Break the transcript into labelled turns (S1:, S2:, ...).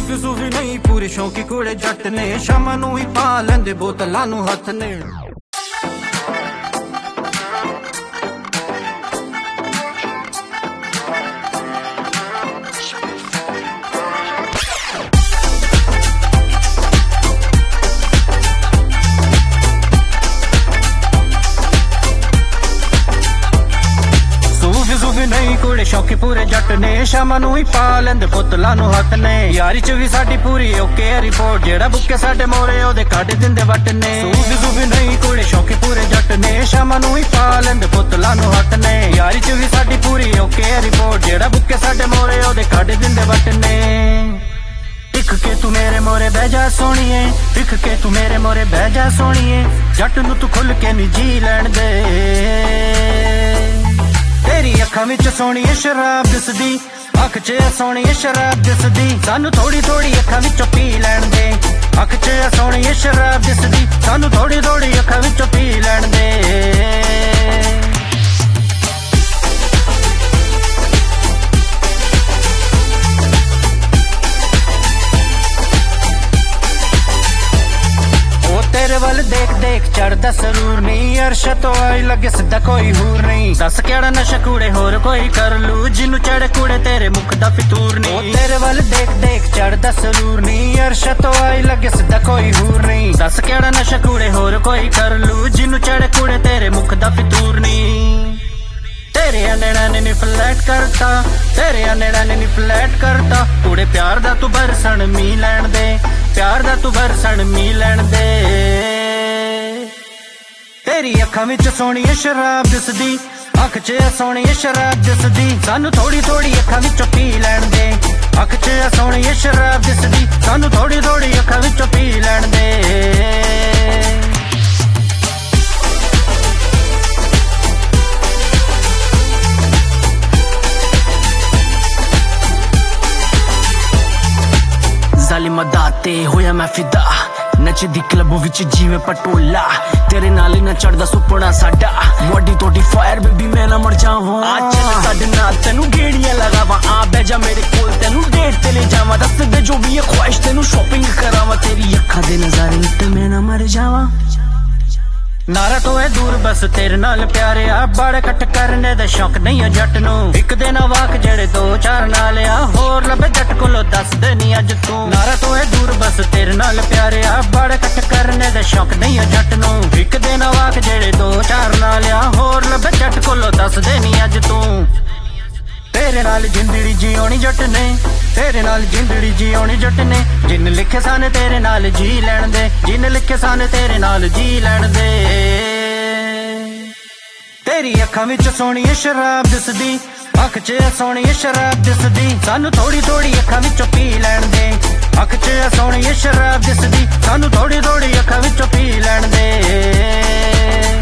S1: ਸੂਫੀ ਨਹੀਂ ਪੂਰੇ ਸ਼ੌਂਕੀ ਕੋਲੇ ਜੱਟ ਨੇ ਸ਼ਾਮਾਂ ਨੂੰ ਹੀ ਪਾ ਲੈਂਦੇ ਬੋਤਲਾਂ ਨੂੰ ਹੱਥ ਨੇ। ਨਹੀਂ ਕੋਲੇ ਸ਼ੌਕੀ ਪੂਰੇ ਜੱਟ ਨੇ ਸ਼ਾਮਾਂ ਨੂੰ ਹੀ ਪਾ ਲੈਂਦੇ ਬੋਤਲਾਂ ਨੂੰ ਹੱਥ ਨੇ। ਯਾਰੀ ਚ ਵੀ ਸਾਡੀ ਪੂਰੀ ਓਕੇ ਰਿਪੋਰਟ ਜਿਹੜਾ ਬੁੱਕੇ ਸਾਡੇ ਮੋਰੇ ਉਹਦੇ ਕੱਢ ਦਿੰਦੇ ਵੱਟ ਨੇ। ਸੂਫੀ ਨਹੀਂ ਕੋਲੇ ਸ਼ੌਕੀ ਪੂਰੇ ਜੱਟ ਨੇ ਸ਼ਾਮਾਂ ਨੂੰ ਹੀ ਪਾ ਲੈਂਦੇ ਬੋਤਲਾਂ ਨੂੰ ਹੱਥ ਨੇ। ਯਾਰੀ ਚ ਵੀ ਸਾਡੀ ਪੂਰੀ ਓਕੇ ਰਿਪੋਰਟ ਜਿਹੜਾ ਬੁੱਕੇ ਸਾਡੇ ਮੋਰੇ ਉਹਦੇ ਕੱਢ ਦਿੰਦੇ ਵੱਟ ਨੇ। ਟਿਕ ਕੇ ਤੂੰ ਮੇਰੇ ਮੋਰੇ ਬਹਿ ਜਾ ਸੋਹਣੀਏ, ਟਿਕ ਕੇ ਤੂੰ ਮੇਰੇ ਮੋਰੇ ਬਹਿ ਜਾ ਸੋਹਣੀਏ, ਜੱਟ ਨੂੰ ਤੂੰ ਖੁੱਲ ਕੇ ਨੀ ਜੀ ਲੈਣ ਦੇ। ਤੇਰੀ ਅੱਖਾਂ ਵਿੱਚ ਸੋਹਣੀ ਸ਼ਰਾਬ ਦਿਸਦੀ, ਅੱਖ 'ਚ ਸੋਹਣੀ ਸ਼ਰਾਬ ਦਿਸਦੀ, ਸਾਨੂੰ ਥੋੜੀ ਥੋੜੀ ਅੱਖਾਂ ਵਿੱਚੋਂ ਪੀ ਲੈਣ ਦੇ। ਅੱਖ 'ਚ ਸੋਹਣੀ ਸ਼ਰਾਬ ਦਿਸਦੀ, ਸਾਨੂੰ ਥੋੜੀ ਥੋੜੀ ਅੱਖਾਂ ਵਿੱਚੋਂ ਪੀ ਲੈਣ ਦੇ। ਤੇਰੇ ਵੱਲ ਦੇਖ ਦੇਖ ਚੜਦਾ ਸਰੂਰ ਨਹੀਂ, ਅਰਸ਼ ਤੋਂ ਆਈ ਲੱਗੇ ਸਿੱਧਾ ਕੋਈ ਹੂਰ ਨਹੀਂ। ਦੱਸ ਕਿਹੜਾ ਨਸ਼ਾ ਕੂੜੇ ਹੋਰ ਕੋਈ ਕਰ ਲੂ, ਜਿਹਨੂੰ ਚੜੇ ਕੂੜੇ ਤੇਰੇ ਮੁਖ ਦਾ ਫਿਤੂਰ ਨਹੀਂ। ਤੇਰੇ ਵੱਲ ਦੇਖ ਦੇਖ ਚੜਦਾ ਸਰੂਰ ਨਹੀਂ, ਅਰਸ਼ ਤੋਂ ਆਈ ਲੱਗੇ ਸਿੱਧਾ ਕੋਈ ਹੂਰ ਨਹੀਂ। ਦੱਸ ਕਿਹੜਾ ਨਸ਼ਾ ਕੂੜੇ ਹੋਰ ਕੋਈ ਕਰ ਲੂ, ਜਿਹਨੂੰ ਚੜੇ ਕੂੜੇ ਤੇਰੇ ਮੁਖ ਦਾ ਫਿਤੂਰ ਨਹੀਂ। ਤੇਰੇ ਨੈਣਾ ਨੇ ਨੀ ਫਲੈਟ ਕਰਤਾ, ਤੇਰੇ ਨੈਣਾ ਨੇ ਨੀ ਫਲੈਟ ਕਰਤਾ, ਕੂੜੇ ਪਿਆਰ ਦਾ ਤੂੰ ਬਰਸਣ ਮੀ ਲੈਣ ਦੇ, ਪਿਆਰ ਦਾ ਤੂੰ ਬਰਸਣ ਮੀ ਲੈਣ ਦੇ। ਤੇਰੀ ਅੱਖਾਂ ਵਿੱਚ ਸੋਹਣੀ ਸ਼ਰਾਬ ਦਿਸਦੀ, ਅੱਖ 'ਚ ਸੋਹਣੀ ਸ਼ਰਾਬ ਦਿਸਦੀ, ਸਾਨੂੰ ਥੋੜੀ ਥੋੜੀ ਅੱਖਾਂ ਵਿੱਚੋਂ ਪੀ ਲੈਣ ਦੇ। ਅੱਖ 'ਚ ਸੋਹਣੀ ਸ਼ਰਾਬ ਦਿਸਦੀ, ਸਾਨੂੰ ਥੋੜੀ ਥੋੜੀ ਅੱਖਾਂ ਵਿੱਚੋਂ ਪੀ ਲੈਣ ਦੇ।
S2: ਜ਼ਾਲਿਮਾਂ ਦਾ ਤੇ ਹੋਇਆ ਮੈਂ ਫਿਦਾ, ਨੱਚਦੀ ਕਲੱਬ ਵਿੱਚ ਜਿਵੇਂ ਪਟੋਲਾ, ਤੇਰੇ ਨਾਲ ਹੀ ਨਾ ਚੜਦਾ ਸੁਪਨਾ ਸਾਡਾ। ਵੱਡੀ ਤੋਡੀ ਫਾਇਰ ਬੇਬੀ ਮੈਂ ਨਾ ਮਰ ਜਾਵਾਂ, ਆ ਚੱਲ ਸਾਡੇ ਨਾਲ ਤੈਨੂੰ ਗੇੜੀਆਂ ਲਗਾਵਾਂ, ਆ ਬਹਿ ਜਾ ਮੇਰੇ ਕੋਲ ਤੈਨੂੰ ਡੇਟ ਤੇ ਲੈ ਜਾਵਾਂ। ਦੱਸ ਦੇ ਜੋ ਵੀ ਇਹ ਖੁਆਇਸ਼ ਤੈਨੂੰ ਸ਼ੋਪਿੰਗ ਕਰਾਵਾਂ, ਤੇਰੀ ਅੱਖਾਂ ਦੇ ਨਜ਼ਾਰੇ ਵਿੱਚ ਮੈਂ ਨਾ ਮਰ ਜਾਵਾਂ।
S1: ਨਾਰਾ ਤੋਂ ਇਹ ਦੂਰ ਬਸ ਤੇਰੇ ਨਾਲ ਪਿਆਰਿਆ, ਬੜ ਕੱਟ ਕਰਨੇ ਦਾ ਸ਼ੌਕ ਨਹੀਂ ਆ ਜੱਟ ਨੂੰ। ਇੱਕ ਦਿਨ ਵਾਕ ਜਿਹੜੇ ਦੋ ਚਾਰ ਨਾਲ ਆ, ਹੋਰ ਲੱਭੇ ਜੱਟ ਕੋਲੋਂ ਦੱਸਦੇ ਨੀ ਅੱਜ ਤੂੰ। ਨਾਰਾ ਤੋਂ ਇਹ ਦੂਰ ਬਸ ਤੇਰੇ ਨਾਲ ਪਿਆਰਿਆ, ਬੜ ਕੱਟ ਕਰਨੇ ਦਾ ਸ਼ੌਕ ਨਹੀਂ ਆ ਜੱਟ ਨੂੰ। ਇੱਕ ਦਿਨ ਵਾਕ ਜਿਹੜੇ ਦੋ ਚਾਰ ਨਾਲ ਆ, ਹੋਰ ਲੱਭੇ ਜੱਟ ਕੋਲੋਂ ਦੱਸਦੇ ਨੀ ਅੱਜ ਤੂੰ। ਤੇਰੇ ਨਾਲ ਜ਼ਿੰਦਗੀ ਜਿਉਣੀ ਜੱਟ ਨੇ, ਤੇਰੇ ਨਾਲ ਜ਼ਿੰਦਗੀ ਜਿਉਣੀ ਜੱਟ ਨੇ, ਜਿੰਨ ਲਿਖੇ ਸਨ ਤੇਰੇ ਨਾਲ ਜੀ ਲੈਣ ਦੇ, ਜਿੰਨ ਲਿਖੇ ਸਨ ਤੇਰੇ ਨਾਲ ਜੀ ਲੈਣ ਦੇ। ਤੇਰੀ ਅੱਖਾਂ ਵਿੱਚ ਸੋਹਣੀ ਸ਼ਰਾਬ ਦਿਸਦੀ, ਅੱਖ 'ਚ ਸੋਹਣੀ ਸ਼ਰਾਬ ਦਿਸਦੀ, ਸਾਨੂੰ ਥੋੜੀ ਥੋੜੀ ਅੱਖਾਂ ਵਿੱਚੋਂ ਪੀ ਲੈਣ ਦੇ। ਅੱਖ 'ਚ ਸੋਹਣੀ ਸ਼ਰਾਬ ਦਿਸਦੀ, ਸਾਨੂੰ ਥੋੜੀ ਥੋੜੀ ਅੱਖਾਂ ਵਿੱਚੋਂ ਪੀ ਲੈਣ ਦੇ।